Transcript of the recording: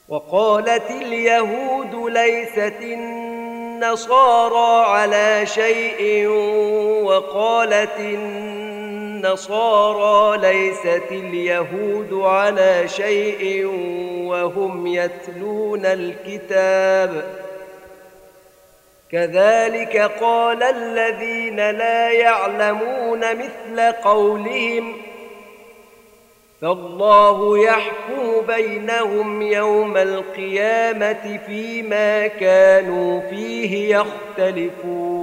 وقالت اليهود ليست النصارى على شيء وقالت النصارى ليست اليهود على شيء وهم يتلون الكتاب كذلك قال الذين لا يعلمون مثل قولهم فالله يحكم بينهم يوم القيامة فيما كانوا فيه يختلفون